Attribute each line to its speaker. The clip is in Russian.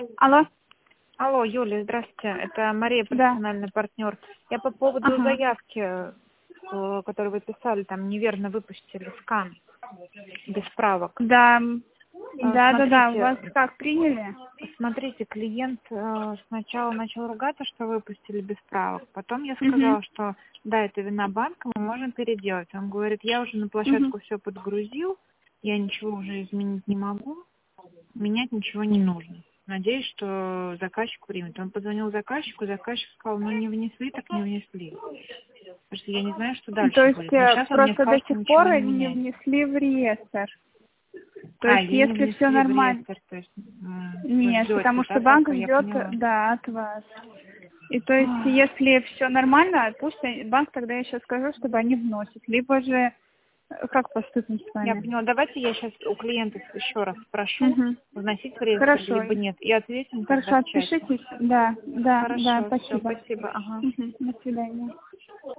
Speaker 1: Алло,
Speaker 2: Алло, Юля, здравствуйте. Это Мария,
Speaker 1: да.
Speaker 2: профессиональный партнер. Я по поводу
Speaker 1: Ага.
Speaker 2: заявки, которую вы писали, там неверно выпустили скан без справок.
Speaker 1: Да, да, у вас
Speaker 2: Смотрите,
Speaker 1: как, приняли?
Speaker 2: смотрите, клиент сначала начал ругаться, что выпустили без справок. Потом я
Speaker 1: Угу.
Speaker 2: сказала, что да, это вина банка, мы можем переделать. Он говорит, я уже на
Speaker 1: Угу.
Speaker 2: площадку все подгрузил, я ничего уже изменить не могу, менять ничего не нужно. Надеюсь, что заказчик примет. Он позвонил заказчику, заказчик сказал, ну не внесли, так не внесли. Потому что я не знаю, что
Speaker 1: То
Speaker 2: дальше
Speaker 1: есть
Speaker 2: будет. Но сейчас он мне
Speaker 1: просто до
Speaker 2: скажет, что
Speaker 1: сих пор
Speaker 2: ничего не
Speaker 1: не
Speaker 2: меняет.
Speaker 1: внесли в реестр. То есть
Speaker 2: Ей не
Speaker 1: если все
Speaker 2: внесли в
Speaker 1: нормально...
Speaker 2: реестр, то есть вы
Speaker 1: Нет,
Speaker 2: ждете,
Speaker 1: потому что
Speaker 2: да,
Speaker 1: банк
Speaker 2: пока я
Speaker 1: ждет,
Speaker 2: поняла.
Speaker 1: да, от вас. И то есть
Speaker 2: Ах,
Speaker 1: если все нормально, пусть банк тогда я сейчас скажу, чтобы они вносят. Либо же как поступим с
Speaker 2: я
Speaker 1: вами?
Speaker 2: поняла. Давайте я сейчас у клиентов еще раз спрошу,
Speaker 1: Угу.
Speaker 2: вносить в реестр,
Speaker 1: Хорошо.
Speaker 2: либо нет. И ответим тогда
Speaker 1: Хорошо,
Speaker 2: в чате.
Speaker 1: отпишитесь. Да,
Speaker 2: Хорошо, все,
Speaker 1: спасибо.
Speaker 2: спасибо. Ага.
Speaker 1: Мгм. До свидания.